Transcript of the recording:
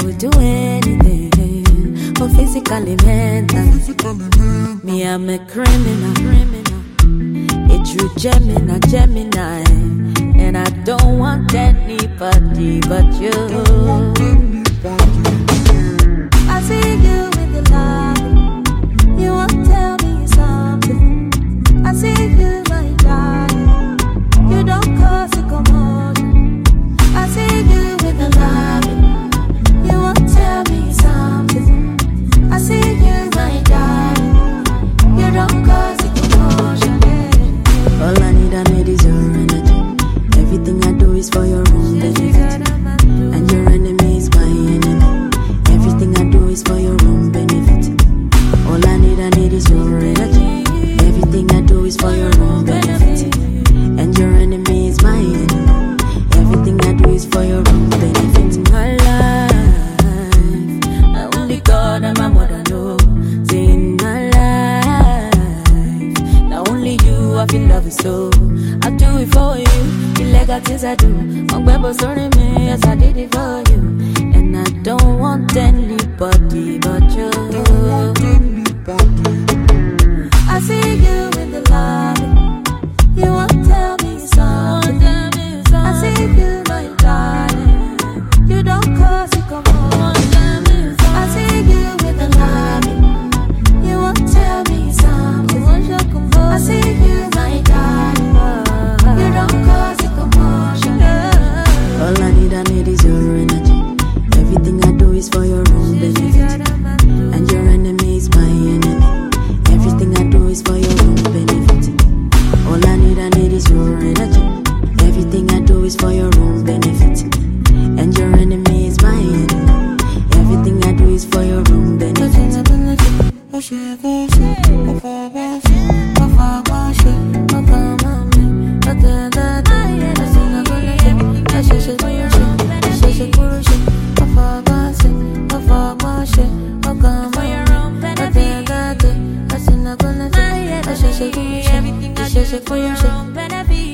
would do anything, for physically, mentally. Me, I'm a criminal. A true Gemini. And I don't want anybody but you. I see you in the lobby. You won't tell me something. I see you, my darling. You don't cause a commotion. I see you in the lobby. You won't tell me something. I see you, my darling. You don't cause a commotion. All I need is your energy. Everything I do is for your own benefit. And your enemy is my enemy. Everything I do is for your own benefit. All I need is your energy. Everything I do is for your own benefit. And your enemy is my enemy. Everything I do is for your own benefit. My life, only God and my mother know. Say in my life, now only you I feel love is so. I do it for you. The legal things I do. I'm Bebo sorry me, yes I did it for you. And I don't want anybody but you. I see you in the lobby. You won't tell me something. I see you, my darling. You don't cause it come on. I see you in the lobby. You won't tell me something. I see you, my darling. You don't cause a commotion. All I need is your energy. Everything I do is for your own benefit. And your enemy is my enemy. Everything I do is for your own benefit. All I need is your energy. Everything I do is for your own benefit. And your enemy is my enemy. Everything I do is for your own benefit. For your own benefit.